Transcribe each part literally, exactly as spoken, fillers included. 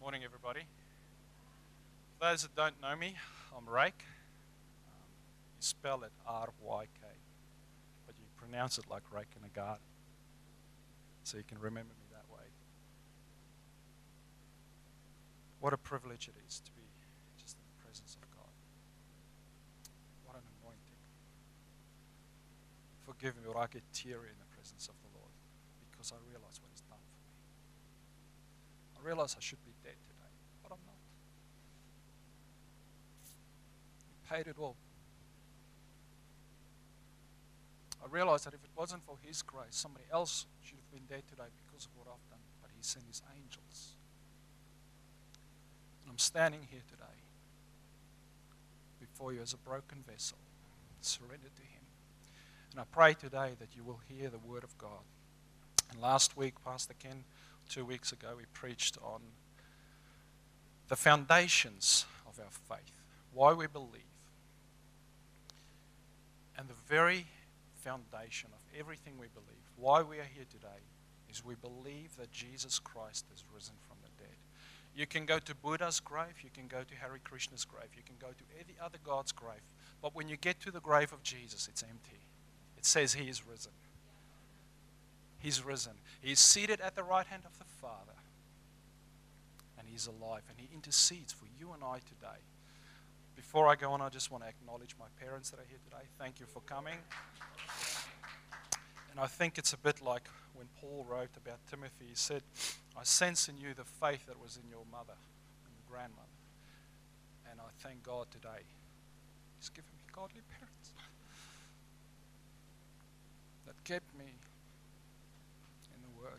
Morning, everybody. For those that don't know me, I'm Rake. Um, you spell it R Y K, but you pronounce it like rake in a garden, so you can remember me that way. What a privilege it is to be just in the presence of God. What an anointing. Forgive me, or I get teary in the presence of the Lord because I realize what He's done for me. I realize I should be dead today, but I'm not. He paid it all. I realize that if it wasn't for His grace, somebody else should have been dead today because of what I've done, but He sent His angels. And I'm standing here today before you as a broken vessel, surrendered to Him. And I pray today that you will hear the word of God. And last week, Pastor Ken, two weeks ago, we preached on the foundations of our faith, why we believe. And the very foundation of everything we believe, why we are here today, is we believe that Jesus Christ has risen from the dead. You can go to Buddha's grave, you can go to Hare Krishna's grave, you can go to any other God's grave, but when you get to the grave of Jesus, it's empty. It says He is risen. He's risen. He's seated at the right hand of the Father. And He's alive. And He intercedes for you and I today. Before I go on, I just want to acknowledge my parents that are here today. Thank you for coming. And I think it's a bit like when Paul wrote about Timothy. He said, I sense in you the faith that was in your mother and your grandmother. And I thank God today. He's given me godly parents that kept me in the Word.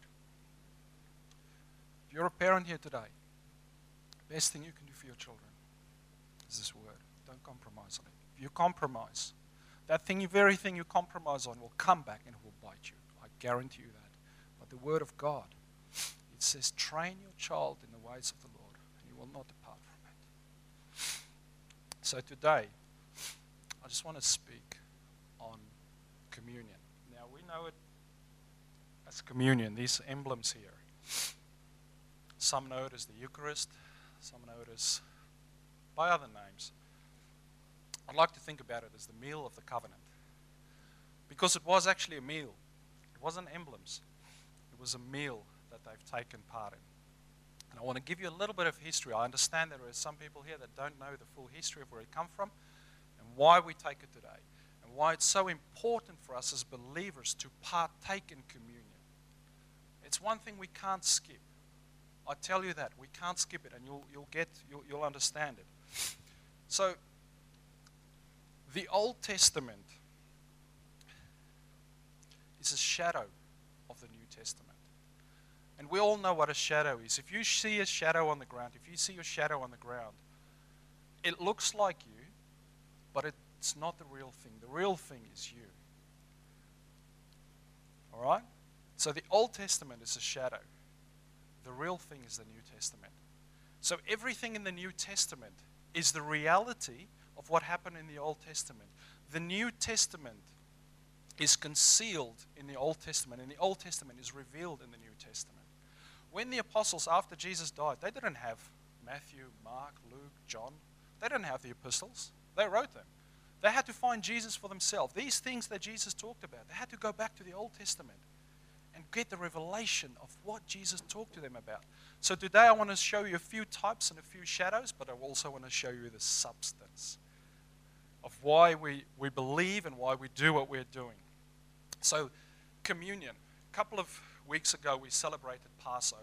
If you're a parent here today, the best thing you can do for your children is this Word. Don't compromise on it. If you compromise, that thing, very thing you compromise on will come back and it will bite you. I guarantee you that. But the Word of God, it says, train your child in the ways of the Lord, and He will not depart from it. So today, I just want to speak on communion. Now, we know it as communion, these emblems here. Some know it as the Eucharist, some know it as by other names. I'd like to think about it as the meal of the covenant, because it was actually a meal. It wasn't emblems. It was a meal that they've taken part in. And I want to give you a little bit of history. I understand there are some people here that don't know the full history of where it come from and why we take it today, and why it's so important for us as believers to partake in communion. It's one thing we can't skip. I tell you that. We can't skip it, and you'll, you'll get, you'll, you'll understand it. So, the Old Testament is a shadow of the New Testament. And we all know what a shadow is. If you see a shadow on the ground, if you see your shadow on the ground, it looks like you, but it's not the real thing. The real thing is you. All right? So the Old Testament is a shadow. The real thing is the New Testament. So everything in the New Testament is the reality of what happened in the Old Testament. The New Testament is concealed in the Old Testament, and the Old Testament is revealed in the New Testament. When the apostles, after Jesus died, they didn't have Matthew, Mark, Luke, John. They didn't have the epistles. They wrote them. They had to find Jesus for themselves. These things that Jesus talked about, they had to go back to the Old Testament and get the revelation of what Jesus talked to them about. So today I want to show you a few types and a few shadows, but I also want to show you the substance of why we, we believe and why we do what we're doing. So communion. A couple of weeks ago we celebrated Passover.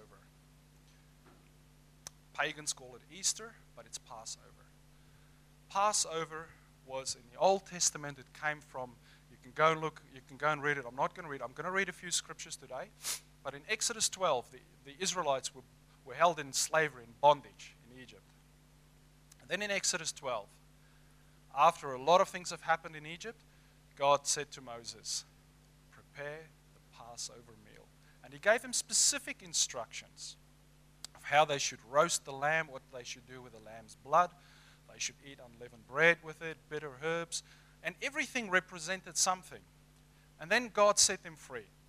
Pagans call it Easter, but it's Passover. Passover was in the Old Testament. It came from, you can go and look, you can go and read it. I'm not going to read it. I'm going to read a few scriptures today. But in Exodus twelve, the, the Israelites were, were held in slavery, in bondage in Egypt. And then in Exodus twelve, after a lot of things have happened in Egypt, God said to Moses, prepare the Passover meal. And He gave them specific instructions of how they should roast the lamb, what they should do with the lamb's blood. They should eat unleavened bread with it, bitter herbs, and everything represented something. And then God set them free.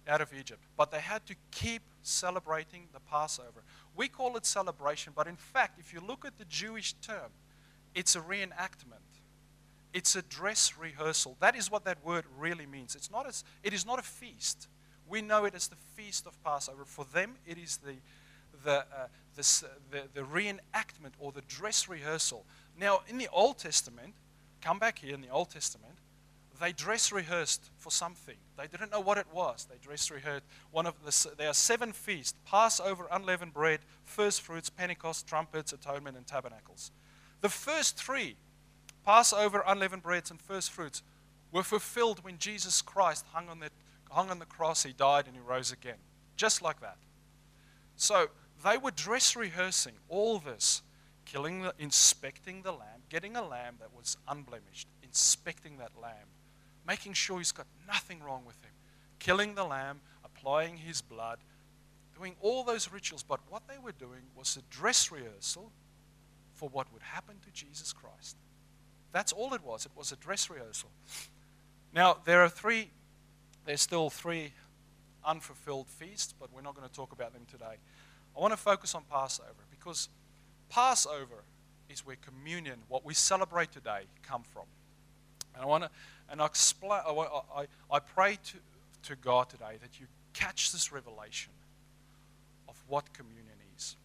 out of Egypt. But they had to keep celebrating the Passover. We call it celebration, but in fact, if you look at the Jewish term, it's a reenactment. It's a dress rehearsal. That is what that word really means. It's not as, it is not a feast. We know it as the feast of Passover. For them, it is the the, uh, this, uh, the the reenactment or the dress rehearsal. Now, in the Old Testament, come back here in the Old Testament, they dress rehearsed for something. They didn't know what it was. They dress rehearsed. One of the, there are seven feasts: Passover, unleavened bread, first fruits, Pentecost, trumpets, atonement, and tabernacles. The first three, Passover, unleavened breads, and first fruits, were fulfilled when Jesus Christ hung on the, hung on the cross. He died and he rose again. Just like that. So they were dress rehearsing all this, killing, the, inspecting the lamb, getting a lamb that was unblemished, inspecting that lamb, making sure he's got nothing wrong with him, killing the lamb, applying his blood, doing all those rituals. But what they were doing was a dress rehearsal for what would happen to Jesus Christ. That's all it was. It was a dress rehearsal. Now, there are three, there's still three unfulfilled feasts, but we're not going to talk about them today. I want to focus on Passover, because Passover is where communion, what we celebrate today, come from. And I want to, and I explain. I, I, I pray to, to God today that you catch this revelation of what communion is.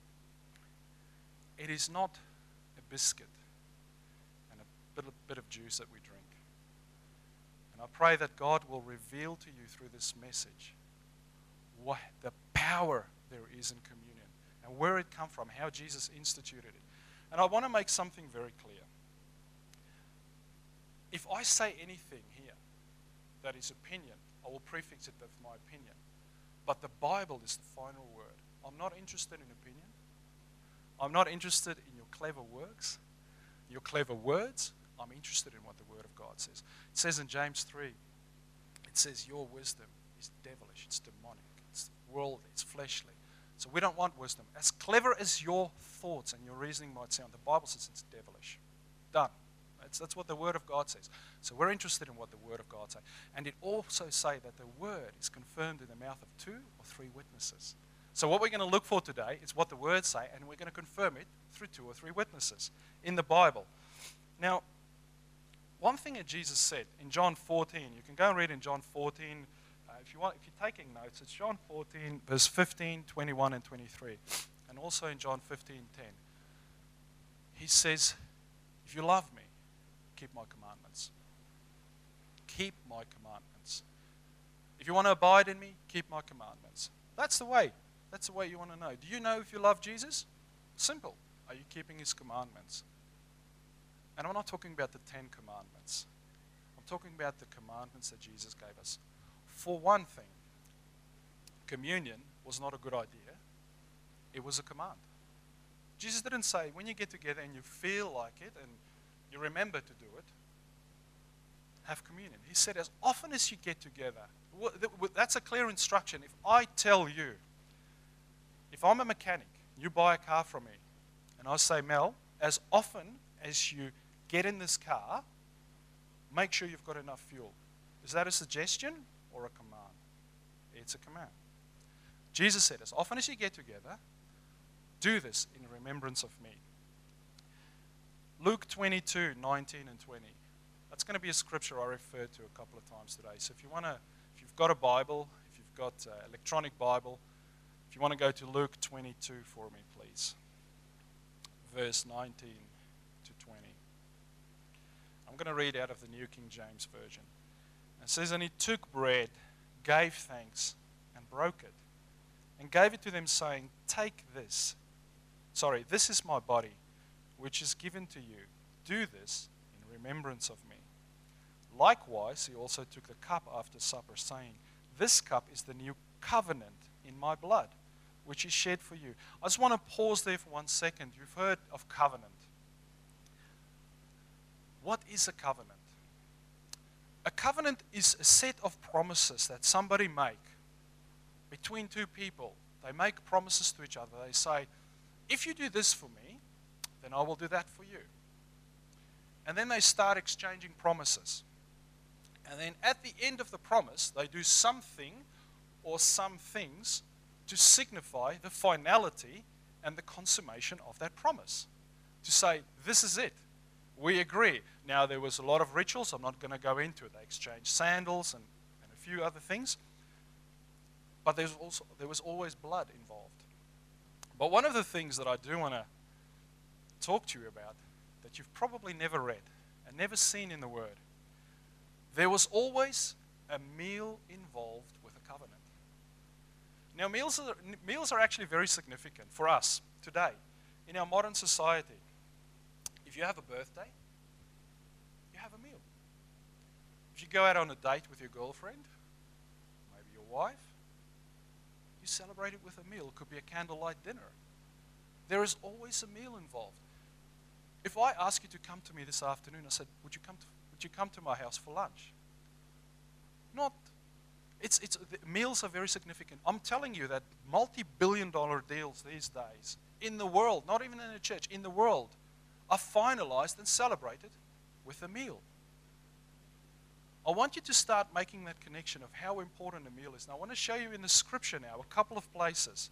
It is not a biscuit and a bit, a bit of juice that we drink. And I pray that God will reveal to you through this message what the power there is in communion and where it come from, how Jesus instituted it. And I want to make something very clear. If I say anything here that is opinion, I will prefix it with my opinion. But the Bible is the final word. I'm not interested in opinion. I'm not interested in your clever works, your clever words. I'm interested in what the Word of God says. It says in James three, it says your wisdom is devilish, it's demonic, it's worldly, it's fleshly. So we don't want wisdom. As clever as your thoughts and your reasoning might sound, the Bible says it's devilish. Done. That's, that's what the Word of God says. So we're interested in what the Word of God says. And it also says that the Word is confirmed in the mouth of two or three witnesses. So what we're going to look for today is what the words say, and we're going to confirm it through two or three witnesses in the Bible. Now, one thing that Jesus said in John fourteen, you can go and read in John fourteen. Uh, if you want, if you're taking notes, it's John fourteen, verse fifteen, twenty-one, and twenty-three, and also in John fifteen, ten. He says, "If you love me, keep my commandments. Keep my commandments. If you want to abide in me, keep my commandments." That's the way. That's the way you want to know. Do you know if you love Jesus? Simple. Are you keeping his commandments? And I'm not talking about the Ten Commandments. I'm talking about the commandments that Jesus gave us. For one thing, communion was not a good idea. It was a command. Jesus didn't say, when you get together and you feel like it and you remember to do it, have communion. He said, as often as you get together, that's a clear instruction. If I tell you, if I'm a mechanic, you buy a car from me, and I say, Mel, as often as you get in this car, make sure you've got enough fuel. Is that a suggestion or a command? It's a command. Jesus said, as often as you get together, do this in remembrance of me. Luke twenty-two, nineteen and twenty. That's going to be a scripture I referred to a couple of times today. So if you want to, if you've got a Bible, if you've got an electronic Bible, if you want to go to Luke twenty-two for me, please. Verse nineteen to twenty. I'm going to read out of the New King James Version. It says, "And he took bread, gave thanks, and broke it, and gave it to them, saying, Take this. Sorry, this is my body, which is given to you. Do this in remembrance of me. Likewise, he also took the cup after supper, saying, This cup is the new covenant in my blood, which is shed for you." I just want to pause there for one second. You've heard of covenant. What is a covenant? A covenant is a set of promises that somebody make between two people. They make promises to each other. They say, if you do this for me, then I will do that for you. And then they start exchanging promises. And then at the end of the promise, they do something or some things to signify the finality and the consummation of that promise. To say, this is it. We agree. Now, there was a lot of rituals. I'm not going to go into it. They exchanged sandals and, and a few other things. But there's also, there was always blood involved. But one of the things that I do want to talk to you about that you've probably never read and never seen in the Word, there was always a meal involved with a covenant. Now, meals are, meals are actually very significant for us today in our modern society. If you have a birthday, you have a meal. If you go out on a date with your girlfriend, maybe your wife, you celebrate it with a meal. It could be a candlelight dinner. There is always a meal involved. If I ask you to come to me this afternoon, I said, would you come to, would you come to my house for lunch? Not, it's, it's, the meals are very significant. I'm telling you that multi-billion dollar deals these days in the world, not even in the church, in the world, are finalized and celebrated with a meal. I want you to start making that connection of how important a meal is. Now, I want to show you in the scripture now, a couple of places,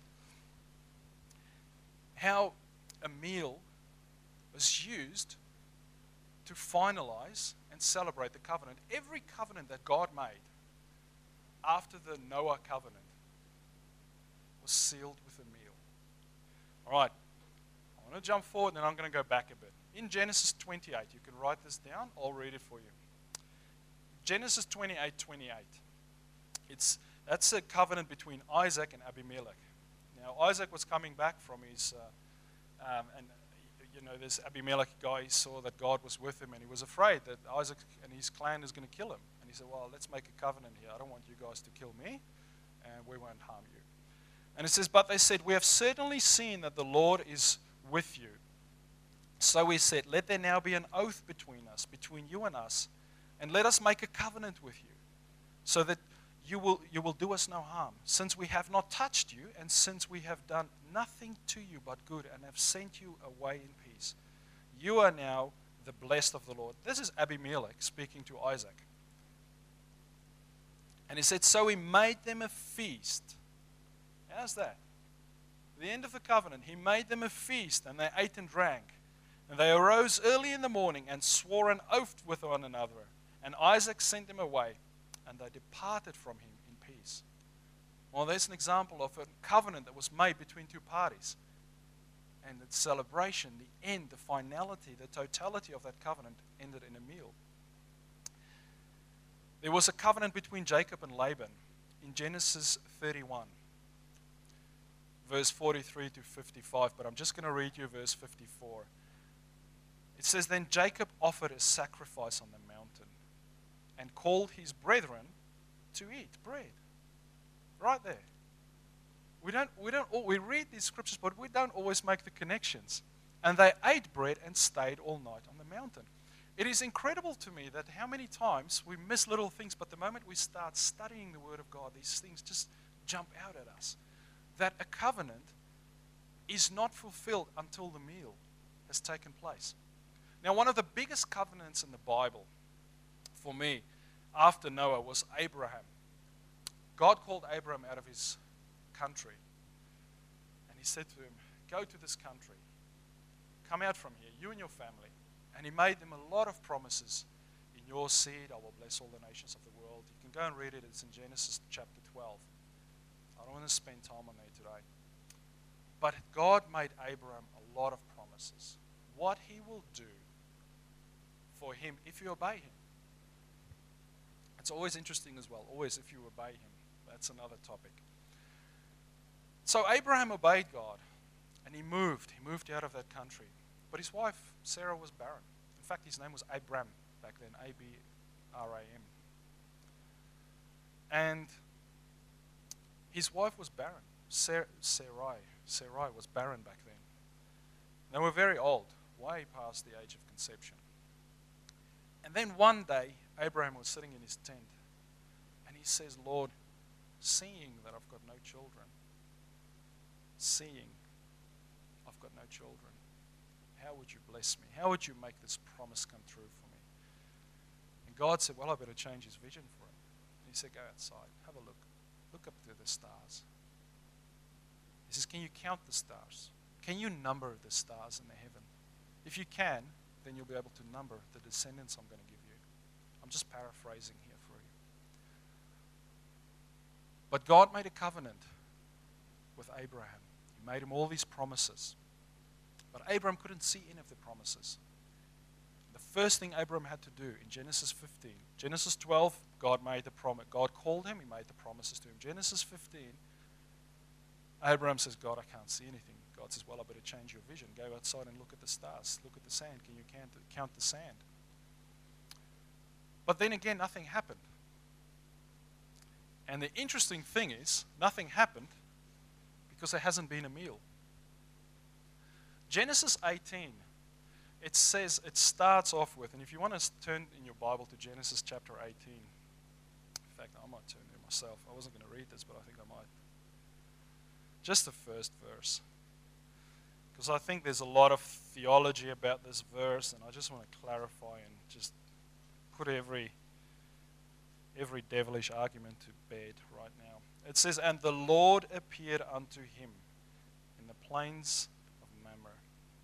how a meal was used to finalize and celebrate the covenant. Every covenant that God made after the Noah covenant was sealed with a meal. All right, I want to jump forward and then I'm going to go back a bit. In Genesis twenty-eight, you can write this down, I'll read it for you. Genesis twenty-eight twenty-eight. It's, that's a covenant between Isaac and Abimelech. Now, Isaac was coming back from his, uh, um, and you know, this Abimelech guy, he saw that God was with him and he was afraid that Isaac and his clan is going to kill him. And he said, well, let's make a covenant here. I don't want you guys to kill me and we won't harm you. And it says, but they said, we have certainly seen that the Lord is with you. So we said, let there now be an oath between us, between you and us, and let us make a covenant with you, so that you will, you will do us no harm, since we have not touched you, and since we have done nothing to you but good, and have sent you away in peace. You are now the blessed of the Lord. This is Abimelech speaking to Isaac. And he said, so he made them a feast. How's that? At the end of the covenant, he made them a feast, and they ate and drank. And they arose early in the morning and swore an oath with one another. And Isaac sent them away, and they departed from him in peace. Well, there's an example of a covenant that was made between two parties. And the celebration, the end, the finality, the totality of that covenant ended in a meal. There was a covenant between Jacob and Laban in Genesis thirty-one, verse forty-three to fifty-five, but I'm just going to read you verse fifty-four. It says, then Jacob offered a sacrifice on the mountain and called his brethren to eat bread. Right there. We don't, we don't, we read these scriptures, but we don't always make the connections. And they ate bread and stayed all night on the mountain. It is incredible to me that how many times we miss little things, but the moment we start studying the Word of God, these things just jump out at us. That a covenant is not fulfilled until the meal has taken place. Now, one of the biggest covenants in the Bible for me after Noah was Abraham. God called Abraham out of his country, and he said to him, go to this country, come out from here, you and your family. And he made them a lot of promises. In your seed I will bless all the nations of the world. You can go and read it. It's in Genesis chapter twelve. I don't want to spend time on there today. But God made Abraham a lot of promises. What he will do for him if you obey him. It's always interesting as well. Always if you obey him. That's another topic. So Abraham obeyed God, and he moved. He moved out of that country. But his wife, Sarah, was barren. In fact, his name was Abram back then, A B R A M. And his wife was barren. Sarai, Sarai was barren back then. They were very old, way past the age of conception. And then one day, Abraham was sitting in his tent, and he says, Lord, seeing that I've got no children, seeing I've got no children, how would you bless me? How would you make this promise come true for me? And God said, well, I better change his vision for him. And he said, go outside, have a look. Look up to the stars. He says, can you count the stars? Can you number the stars in the heaven? If you can, then you'll be able to number the descendants I'm going to give you. I'm just paraphrasing here for you. But God made a covenant with Abraham. He made him all these promises. But Abraham couldn't see any of the promises. The first thing Abraham had to do in Genesis fifteen, Genesis twelve, God made the promise. God called him, he made the promises to him. Genesis fifteen, Abraham says, God, I can't see anything. God says, well, I better change your vision. Go outside and look at the stars. Look at the sand. Can you count the, count the sand? But then again, nothing happened. And the interesting thing is, nothing happened because there hasn't been a meal. Genesis eighteen, it says, it starts off with, and if you want to turn in your Bible to Genesis chapter eighteen, in fact, I might turn there myself. I wasn't going to read this, but I think I might. Just the first verse. Because I think there's a lot of theology about this verse, and I just want to clarify and just put every every devilish argument to bed right now. It says, and the Lord appeared unto him in the plains of Mamre.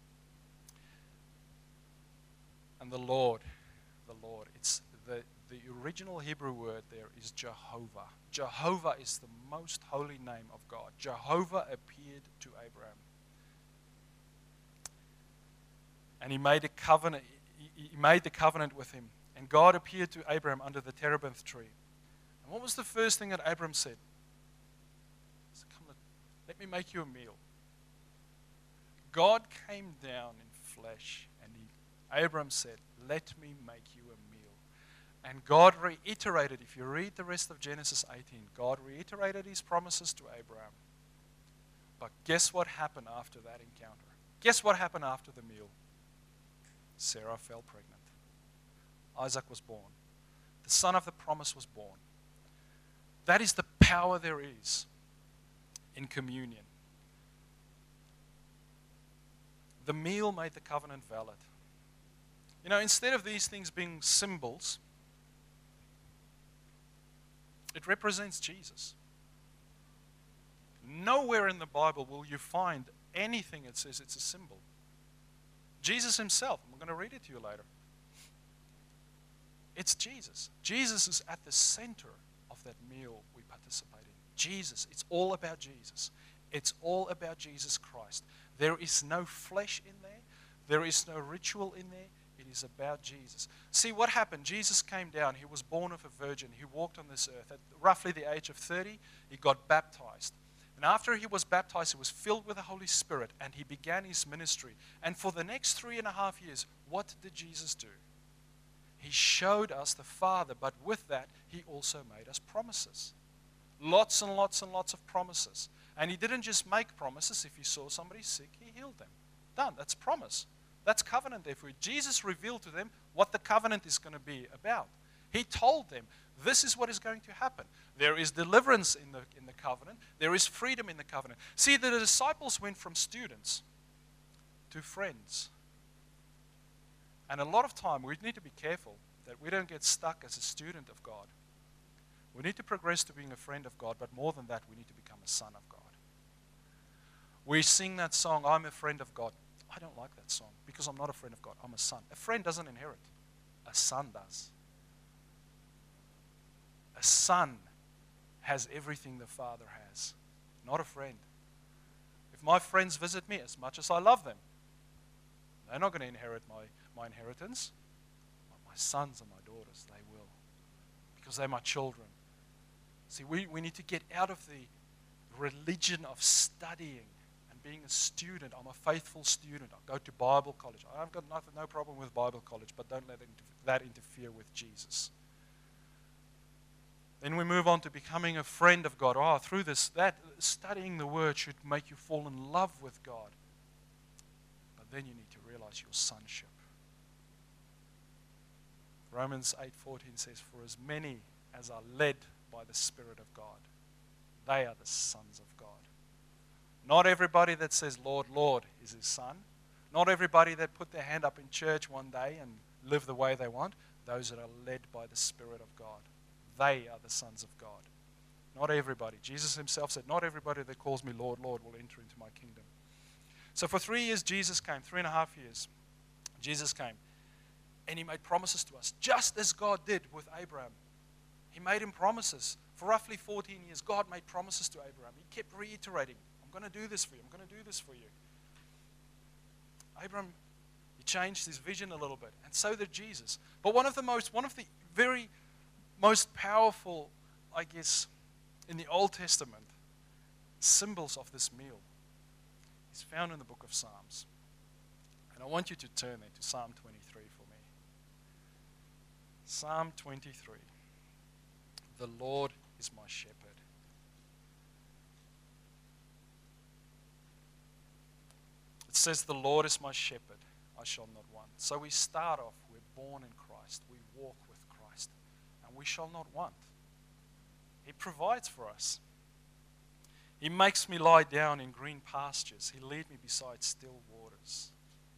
And the Lord, the Lord, it's the, the original Hebrew word there is Jehovah. Jehovah is the most holy name of God. Jehovah appeared to Abraham. And he made a covenant, he, he made the covenant with him. And God appeared to Abraham under the terebinth tree. And what was the first thing that Abraham said? He said, come, let, let me make you a meal. God came down in flesh, and he, Abraham said, let me make you a meal. And God reiterated, if you read the rest of Genesis eighteen, God reiterated his promises to Abraham. But guess what happened after that encounter? Guess what happened after the meal? Sarah fell pregnant. Isaac was born. The son of the promise was born. That is the power there is in communion. The meal made the covenant valid. You know, instead of these things being symbols, it represents Jesus. Nowhere in the Bible will you find anything that says it's a symbol. Jesus himself, I'm going to read it to you later. It's Jesus. Jesus is at the center of that meal we participate in. Jesus. It's all about Jesus. It's all about Jesus Christ. There is no flesh in there. There is no ritual in there. It is about Jesus. See what happened? Jesus came down. He was born of a virgin. He walked on this earth. At roughly the age of thirty, he got baptized. And after he was baptized, he was filled with the Holy Spirit, and he began his ministry. And for the next three and a half years, what did Jesus do? He showed us the Father, but with that, he also made us promises. Lots and lots and lots of promises. And he didn't just make promises. If he saw somebody sick, he healed them. Done. That's promise. That's covenant there for you. Jesus revealed to them what the covenant is going to be about. He told them, this is what is going to happen. There is deliverance in the, in the covenant. There is freedom in the covenant. See, the disciples went from students to friends. And a lot of time, we need to be careful that we don't get stuck as a student of God. We need to progress to being a friend of God, but more than that, we need to become a son of God. We sing that song, I'm a friend of God. I don't like that song because I'm not a friend of God. I'm a son. A friend doesn't inherit. A son does. A son has everything the Father has, not a friend. If my friends visit me, as much as I love them, they're not going to inherit my, my inheritance. But my sons and my daughters, they will, because they're my children. See, we, we need to get out of the religion of studying and being a student. I'm a faithful student. I go to Bible college. I've got nothing, no problem with Bible college, but don't let that interfere with Jesus. Then we move on to becoming a friend of God. Oh, through this, that studying the Word should make you fall in love with God. But then you need to realize your sonship. Romans eight fourteen says, for as many as are led by the Spirit of God, they are the sons of God. Not everybody that says, Lord, Lord, is his son. Not everybody that put their hand up in church one day and live the way they want. Those that are led by the Spirit of God. They are the sons of God. Not everybody. Jesus himself said, not everybody that calls me Lord, Lord will enter into my kingdom. So for three years, Jesus came. Three and a half years, Jesus came. And he made promises to us, just as God did with Abraham. He made him promises. For roughly fourteen years, God made promises to Abraham. He kept reiterating, I'm going to do this for you. I'm going to do this for you. Abraham, he changed his vision a little bit, and so did Jesus. But one of the most, one of the very most powerful, I guess, in the Old Testament, symbols of this meal is found in the book of Psalms. And I want you to turn there to Psalm twenty-three for me. Psalm twenty-three. The Lord is my shepherd. It says, the Lord is my shepherd, I shall not want. So we start off, we're born in Christ, we walk with Christ, and we shall not want. He provides for us. He makes me lie down in green pastures. He leads me beside still waters.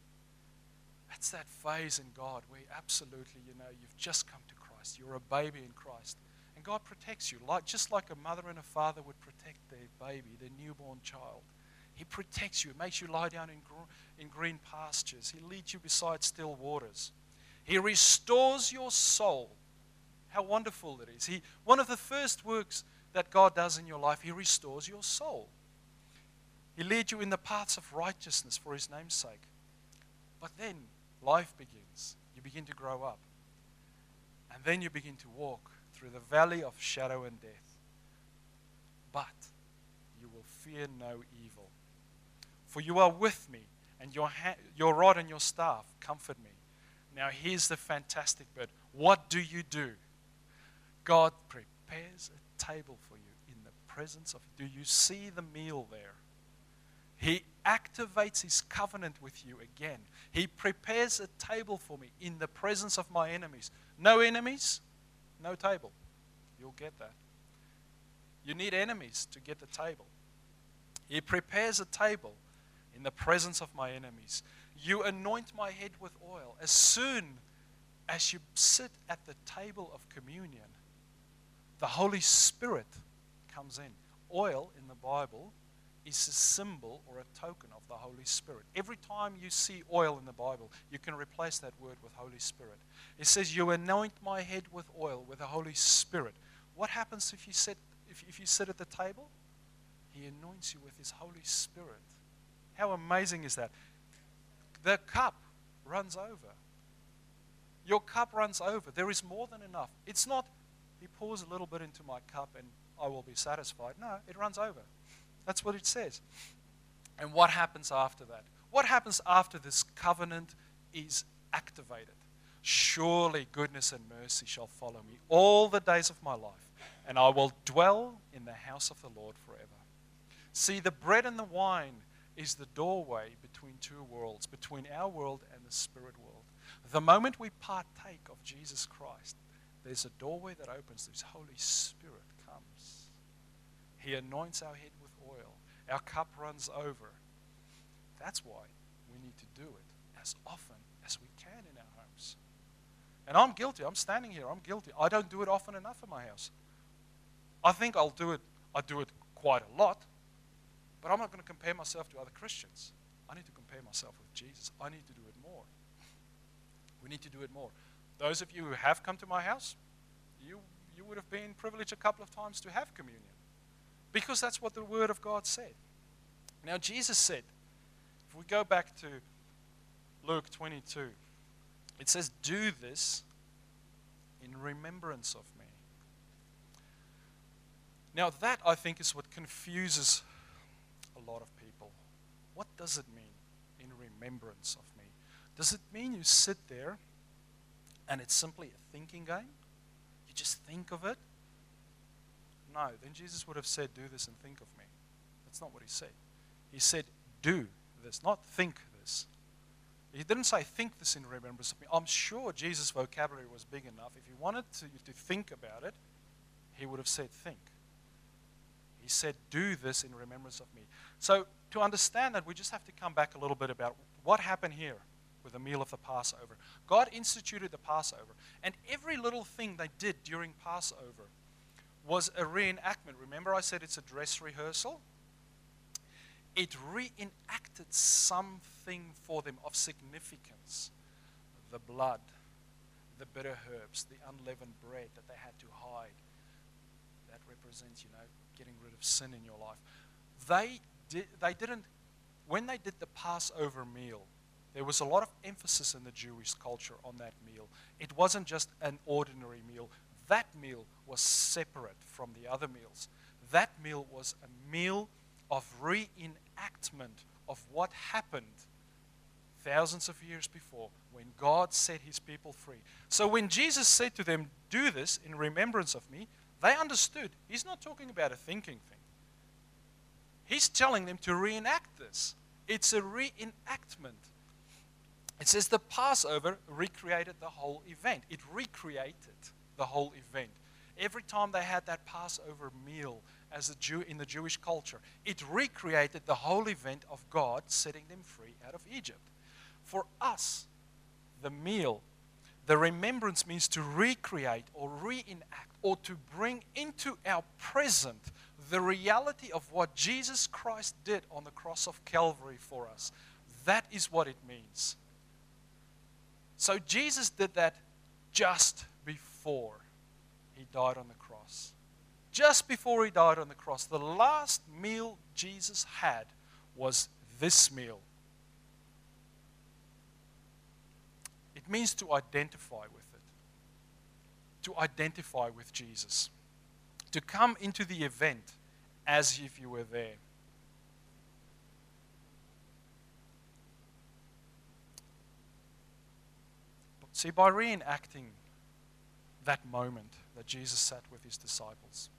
That's that phase in God where absolutely, you know, you've just come to Christ. You're a baby in Christ. And God protects you, like just like a mother and a father would protect their baby, their newborn child. He protects you, makes you lie down in, gr- in green pastures. He leads you beside still waters. He restores your soul. How wonderful it is. He, one of the first works that God does in your life, He restores your soul. He leads you in the paths of righteousness for His name's sake. But then life begins. You begin to grow up. And then you begin to walk through the valley of shadow and death. But you will fear no evil. For you are with me, and your, ha- your rod and your staff comfort me. Now here's the fantastic bit. What do you do? God prepares a table for you in the presence of you. Do you see the meal there? He activates His covenant with you again. He prepares a table for me in the presence of my enemies. No enemies, no table. You'll get that. You need enemies to get the table. He prepares a table in the presence of my enemies. You anoint my head with oil. As soon as you sit at the table of communion, the Holy Spirit comes in. Oil in the Bible is a symbol or a token of the Holy Spirit. Every time you see oil in the Bible, you can replace that word with Holy Spirit. It says, you anoint my head with oil, with the Holy Spirit. What happens if you sit, if, if you sit at the table? He anoints you with His Holy Spirit. How amazing is that? The cup runs over. Your cup runs over. There is more than enough. It's not, He pours a little bit into my cup and I will be satisfied. No, it runs over. That's what it says. And what happens after that? What happens after this covenant is activated? Surely goodness and mercy shall follow me all the days of my life, and I will dwell in the house of the Lord forever. See, the bread and the wine is the doorway between two worlds, between our world and the spirit world. The moment we partake of Jesus Christ, there's a doorway that opens. This Holy Spirit comes. He anoints our head with oil. Our cup runs over. That's why we need to do it as often as we can in our homes. And I'm guilty. I'm standing here. I'm guilty. I don't do it often enough in my house. I think I'll do it. I do it quite a lot. But I'm not going to compare myself to other Christians. I need to compare myself with Jesus. I need to do it more. We need to do it more. Those of you who have come to my house, you, you would have been privileged a couple of times to have communion. Because that's what the Word of God said. Now Jesus said, if we go back to Luke twenty-two, it says, do this in remembrance of me. Now that, I think, is what confuses a lot of people. What does it mean, in remembrance of me? Does it mean you sit there and it's simply a thinking game? You just think of it? No, then Jesus would have said, do this and think of me. That's not what He said. He said, do this, not think this. He didn't say, think this in remembrance of me. I'm sure Jesus' vocabulary was big enough. If He wanted to, to think about it, He would have said, think. He said, do this in remembrance of me. So to understand that, we just have to come back a little bit about what happened here with the meal of the Passover. God instituted the Passover, and every little thing they did during Passover was a reenactment. Remember I said it's a dress rehearsal? It reenacted something for them of significance. The blood, the bitter herbs, the unleavened bread that they had to hide. That represents, you know, getting rid of sin in your life. They did, they didn't, when they did the Passover meal, there was a lot of emphasis in the Jewish culture on that meal. It wasn't just an ordinary meal. That meal was separate from the other meals. That meal was a meal of reenactment of what happened thousands of years before when God set his people free. So when Jesus said to them, do this in remembrance of me, they understood. He's not talking about a thinking thing. He's telling them to reenact this. It's a reenactment. It says the Passover recreated the whole event. It recreated the whole event. Every time they had that Passover meal as a Jew in the Jewish culture, it recreated the whole event of God setting them free out of Egypt. For us, the meal, the remembrance means to recreate or reenact or to bring into our present the reality of what Jesus Christ did on the cross of Calvary for us. That is what it means. So Jesus did that just before he died on the cross. Just before he died on the cross, the last meal Jesus had was this meal. It means to identify with it, to identify with Jesus, to come into the event as if you were there. See, by reenacting that moment that Jesus sat with his disciples,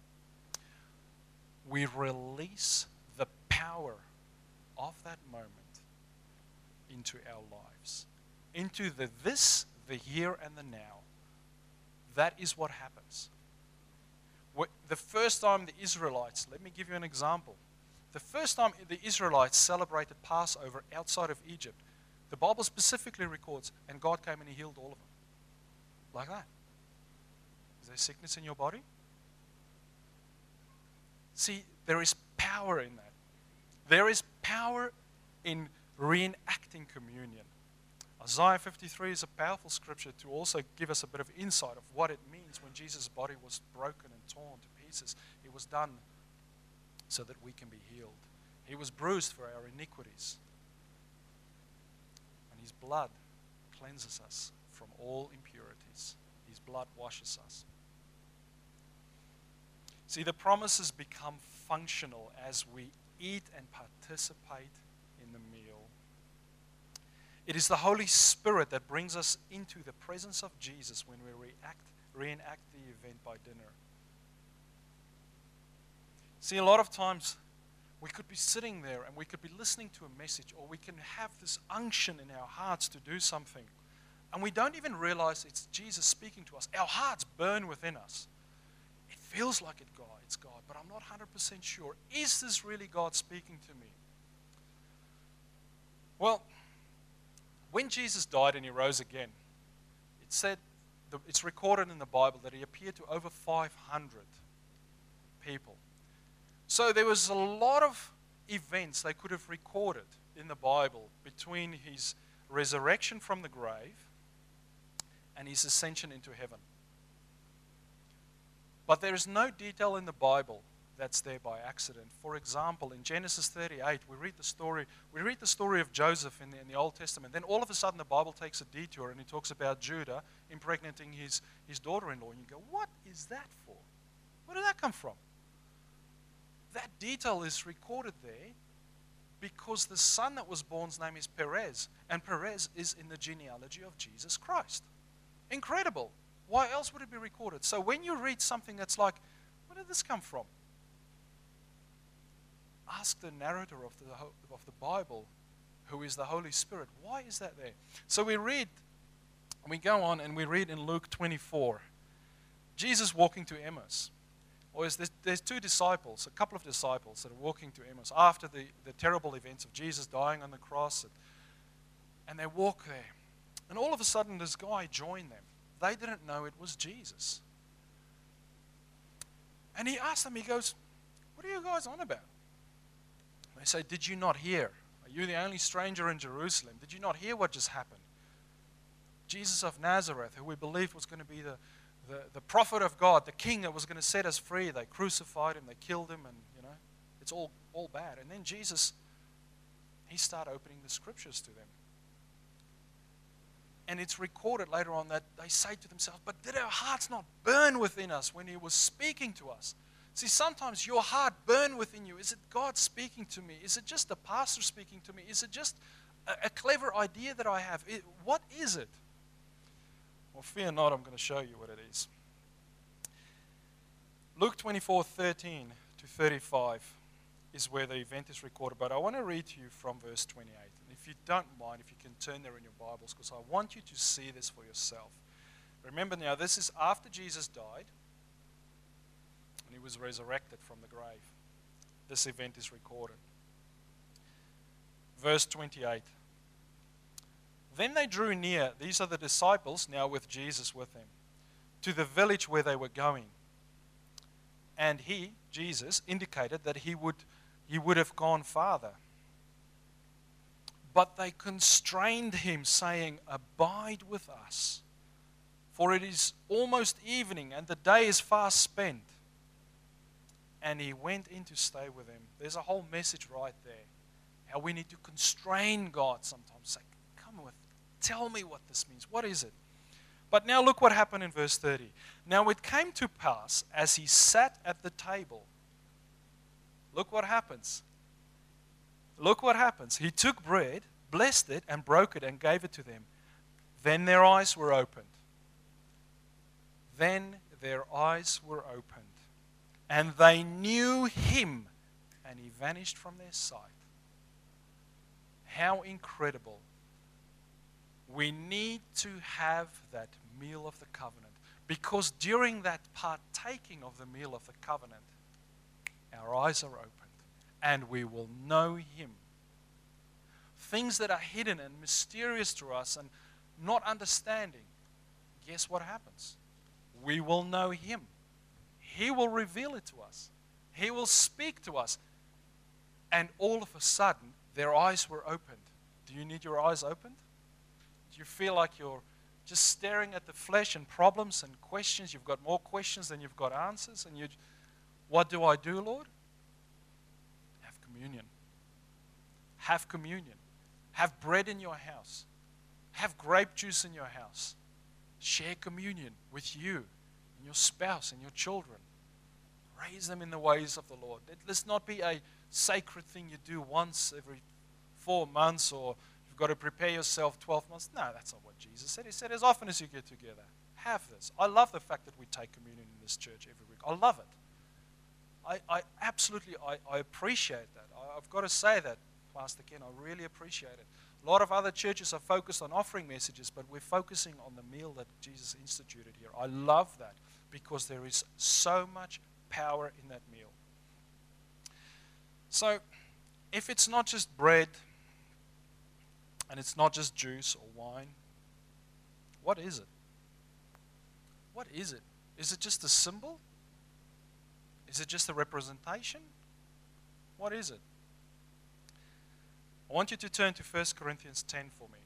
we release the power of that moment into our lives, into the this, the here, and the now. That is what happens. The first time the Israelites, let me give you an example. The first time the Israelites celebrated Passover outside of Egypt, the Bible specifically records, and God came and he healed all of them. Like that. Is there sickness in your body? See, there is power in that. There is power in reenacting communion. Isaiah fifty-three is a powerful scripture to also give us a bit of insight of what it means when Jesus' body was broken and torn to pieces. It was done so that we can be healed. He was bruised for our iniquities. And his blood cleanses us from all impurities. His blood washes us. See, the promises become functional as we eat and participate in the meal. It is the Holy Spirit that brings us into the presence of Jesus when we react, reenact the event by dinner. See, a lot of times we could be sitting there and we could be listening to a message, or we can have this unction in our hearts to do something, and we don't even realize it's Jesus speaking to us. Our hearts burn within us. It feels like it God, it's God, but I'm not one hundred percent sure. Is this really God speaking to me? Well, when Jesus died and he rose again, it said, it's recorded in the Bible that he appeared to over five hundred people. So there was a lot of events they could have recorded in the Bible between his resurrection from the grave and his ascension into heaven. But there is no detail in the Bible that's there by accident. For example, in Genesis thirty-eight, we read the story, we read the story of Joseph in the, in the Old Testament. Then all of a sudden the Bible takes a detour and it talks about Judah impregnating his, his daughter-in-law. And you go, what is that for? Where did that come from? That detail is recorded there because the son that was born's name is Perez, and Perez is in the genealogy of Jesus Christ. Incredible. Why else would it be recorded? So when you read something that's like, where did this come from? Ask the narrator of the, of the Bible, who is the Holy Spirit, why is that there? So we read, we go on and we read in Luke twenty-four, Jesus walking to Emmaus. Or is there's, there's two disciples, a couple of disciples that are walking to Emmaus after the, the terrible events of Jesus dying on the cross. And, and they walk there. And all of a sudden this guy joined them. They didn't know it was Jesus. And he asked them, he goes, what are you guys on about? They say, did you not hear? Are you the only stranger in Jerusalem? Did you not hear what just happened? Jesus of Nazareth, who we believed was going to be the, the, the prophet of God, the king that was going to set us free. They crucified him, they killed him, and, you know, it's all, all bad. And then Jesus, he started opening the scriptures to them. And it's recorded later on that they say to themselves, but did our hearts not burn within us when he was speaking to us? See, sometimes your heart burn within you. Is it God speaking to me? Is it just the pastor speaking to me? Is it just a, a clever idea that I have? It, what is it? Well, fear not, I'm going to show you what it is. Luke twenty-four, thirteen to thirty-five is where the event is recorded. But I want to read to you from verse twenty-eight. And if you don't mind, if you can turn there in your Bibles, because I want you to see this for yourself. Remember now, this is after Jesus died. And he was resurrected from the grave. This event is recorded. Verse twenty-eight. Then they drew near, these are the disciples now with Jesus with them, to the village where they were going. And he, Jesus, indicated that he would, he would have gone farther. But they constrained him, saying, abide with us, for it is almost evening, and the day is fast spent. And he went in to stay with them. There's a whole message right there. How we need to constrain God sometimes. Say, come with, tell me what this means. What is it? But now look what happened in verse thirty. Now it came to pass as he sat at the table. Look what happens. Look what happens. He took bread, blessed it, and broke it, and gave it to them. Then their eyes were opened. Then their eyes were opened. And they knew him, and he vanished from their sight. How incredible. We need to have that meal of the covenant, because during that partaking of the meal of the covenant, our eyes are opened, and we will know him. Things that are hidden and mysterious to us and not understanding, guess what happens? We will know him. He will reveal it to us. He will speak to us. And all of a sudden, their eyes were opened. Do you need your eyes opened? Do you feel like you're just staring at the flesh and problems and questions? You've got more questions than you've got answers. And you, what do I do, Lord? Have communion. Have communion. Have bread in your house. Have grape juice in your house. Share communion with you and your spouse and your children. Raise them in the ways of the Lord. Let's not be a sacred thing you do once every four months or you've got to prepare yourself twelve months. No, that's not what Jesus said. He said, as often as you get together, have this. I love the fact that we take communion in this church every week. I love it. I, I absolutely, I, I appreciate that. I, I've got to say that, Pastor Ken, I really appreciate it. A lot of other churches are focused on offering messages, but we're focusing on the meal that Jesus instituted here. I love that because there is so much power in that meal. So, if it's not just bread and it's not just juice or wine, what is it? What is it? Is it just a symbol? Is it just a representation? What is it? I want you to turn to First Corinthians ten for me.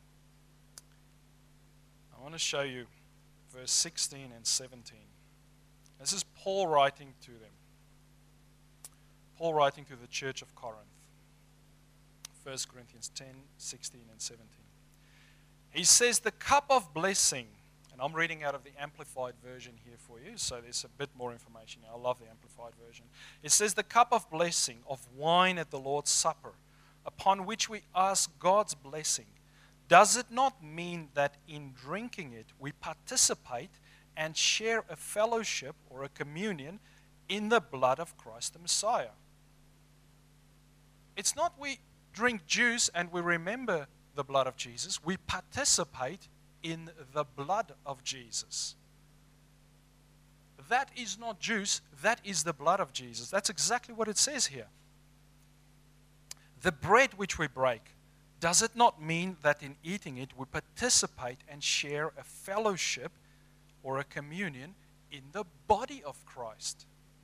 I want to show you verse sixteen and seventeen. This is Paul writing to them. Paul writing to the church of Corinth. First Corinthians ten, sixteen and seventeen. He says, the cup of blessing, and I'm reading out of the Amplified version here for you, so there's a bit more information here. I love the Amplified version. It says, the cup of blessing of wine at the Lord's Supper, upon which we ask God's blessing, does it not mean that in drinking it we participate and share a fellowship or a communion in the blood of Christ the Messiah? It's not we drink juice and we remember the blood of Jesus. We participate in the blood of Jesus. That is not juice, that is the blood of Jesus. That's exactly what it says here. The bread which we break, does it not mean that in eating it we participate and share a fellowship or a communion in the body of Christ?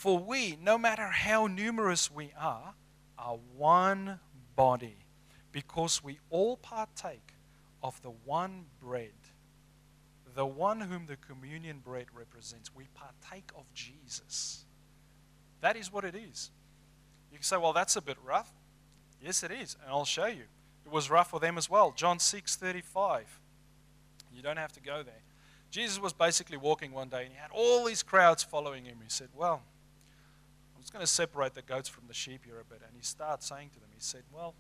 For we, no matter how numerous we are, are one body, because we all partake of the one bread, the one whom the communion bread represents. We partake of Jesus. That is what it is. You can say, well, that's a bit rough. Yes, it is, and I'll show you. It was rough for them as well. John six thirty-five. You don't have to go there. Jesus was basically walking one day, and he had all these crowds following him. He said, well, I'm just going to separate the goats from the sheep here a bit. And he started saying to them, he said, well,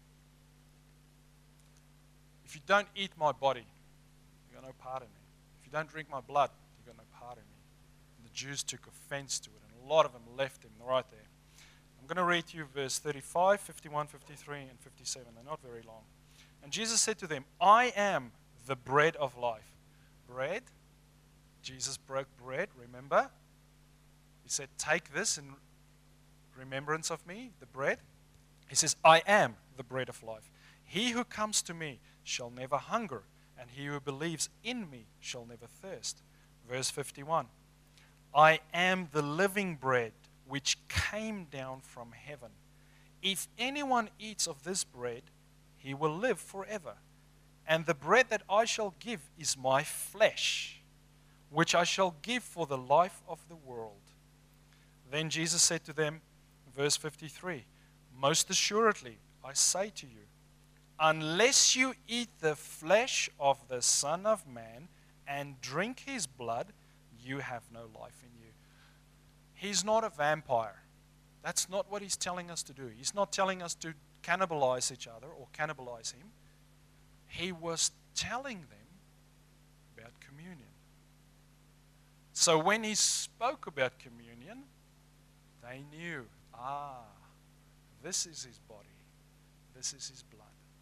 if you don't eat my body, you've got no part in me. If you don't drink my blood, you've got no part in me. And the Jews took offense to it, and a lot of them left him right there. I'm going to read to you verse thirty-five, fifty-one, fifty-three, and fifty-seven. They're not very long. And Jesus said to them, I am the bread of life. Bread? Jesus broke bread, remember? He said, take this in remembrance of me, the bread. He says, I am the bread of life. He who comes to me shall never hunger, and he who believes in me shall never thirst. Verse fifty-one, I am the living bread which came down from heaven. If anyone eats of this bread, he will live forever. And the bread that I shall give is my flesh, which I shall give for the life of the world. Then Jesus said to them, verse fifty-three, most assuredly, I say to you, unless you eat the flesh of the Son of Man and drink his blood, you have no life in you. He's not a vampire. That's not what he's telling us to do. He's not telling us to cannibalize each other or cannibalize him. He was telling them about communion. So when he spoke about communion, they knew, ah, this is his body. This is his blood.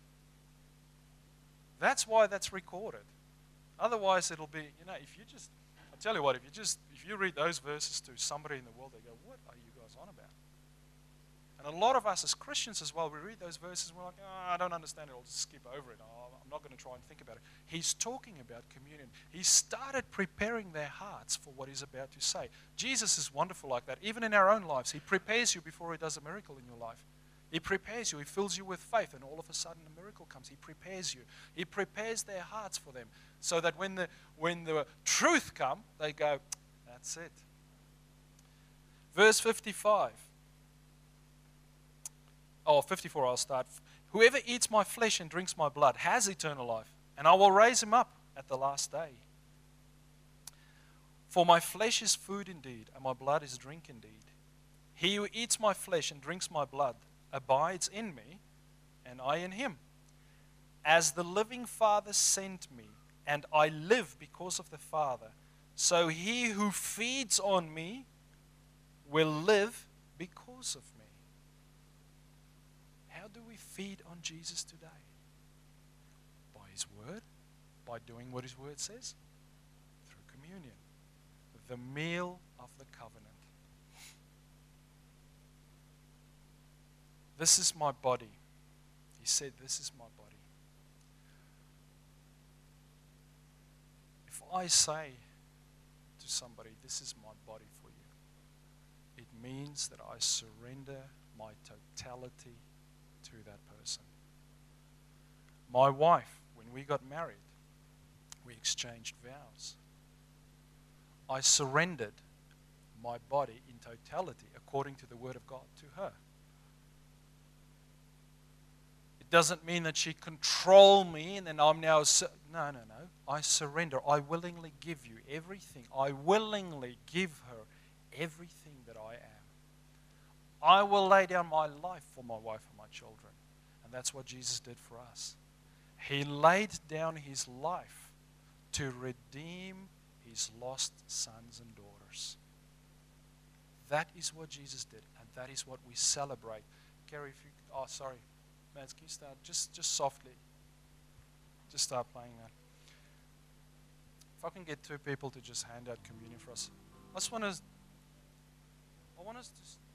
That's why that's recorded. Otherwise, it'll be, you know, if you just, I'll tell you what, if you just, if you read those verses to somebody in the world, they go, what are you guys on about? And a lot of us as Christians as well, we read those verses and we're like, oh, I don't understand it, I'll just skip over it. Oh, I'm not going to try and think about it. He's talking about communion. He started preparing their hearts for what he's about to say. Jesus is wonderful like that. Even in our own lives, he prepares you before he does a miracle in your life. He prepares you. He fills you with faith, and all of a sudden a miracle comes. He prepares you. He prepares their hearts for them so that when the, when the truth comes, they go, that's it. Verse fifty-five. Oh, fifty-four, I'll start. Whoever eats my flesh and drinks my blood has eternal life, and I will raise him up at the last day. For my flesh is food indeed, and my blood is drink indeed. He who eats my flesh and drinks my blood abides in me, and I in him. As the living Father sent me, and I live because of the Father, so he who feeds on me will live because of me. How do we feed on Jesus today? By his word, by doing what his word says, through communion, the meal of the covenant. This is my body. He said, this is my body. If I say to somebody, this is my body for you, it means that I surrender my totality to that person. My wife, when we got married, we exchanged vows. I surrendered my body in totality according to the word of God to her. Doesn't mean that she control me and then I'm now, su- no, no, no. I surrender. I willingly give you everything. I willingly give her everything that I am. I will lay down my life for my wife and my children. And that's what Jesus did for us. He laid down his life to redeem his lost sons and daughters. That is what Jesus did, and that is what we celebrate. Gary, if you, oh, sorry. Mads, can you start just, just softly? Just start playing that. If I can get two people to just hand out communion for us. I just want to, I want us to